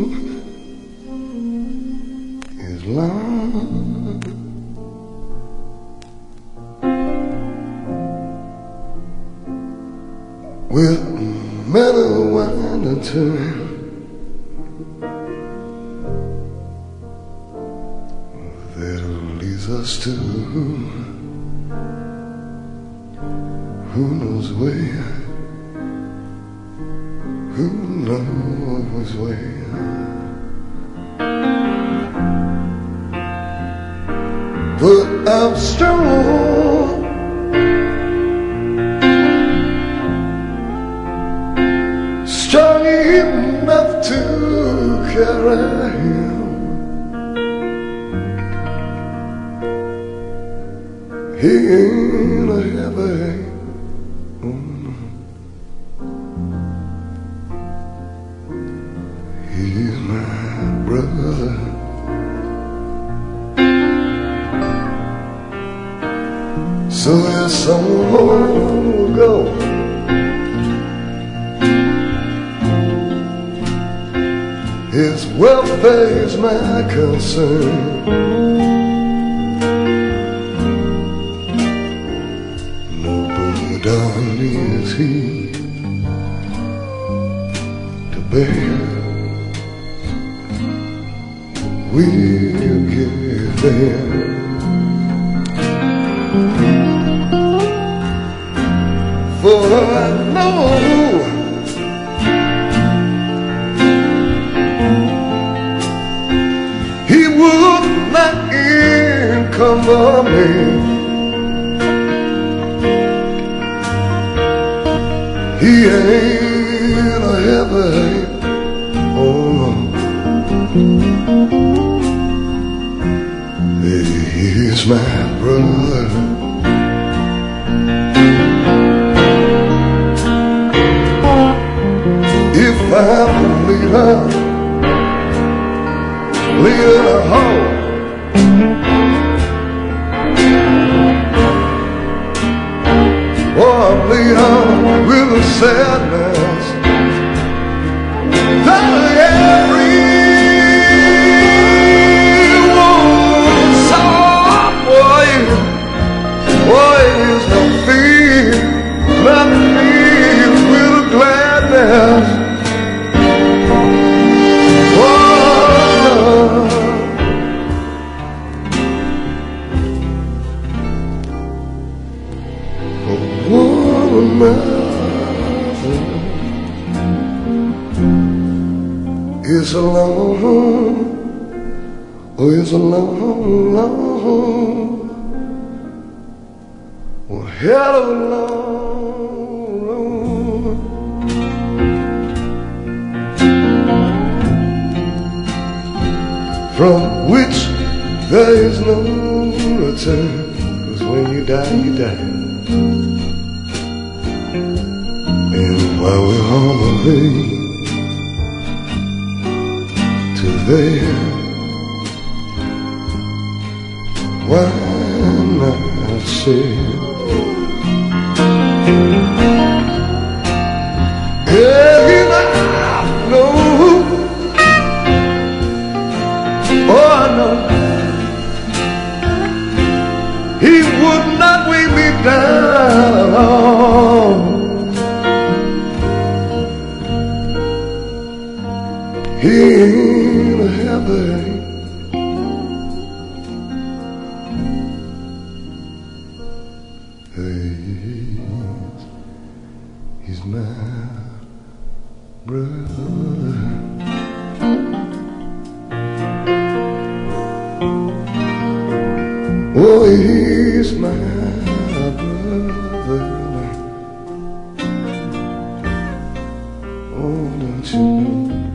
is long. With many winding turn that leads us to who knows where, who knows where. But I'm strong, strong enough to carry him. He ain't a heavy, he's my brother. So there's someone will go. His welfare is my concern. No burden is he to bear. We'll get there. For I know he would not encumber me. He ain't a heavy, oh no. He's my brother. If I'm a leader home, or I'm leader with a sadness that everyone saw. Boy, it is no fear, not filled with a gladness. It's a long, oh, it's a long, long, oh, hell of a long road. From which there is no return. 'Cause when you die, you die. And while we're on the way to there, why not say, yeah, and I know, oh I know, he would not weigh me down at all. He ain't a heavy, he's my brother. Oh, he's my brother. Oh, don't you know?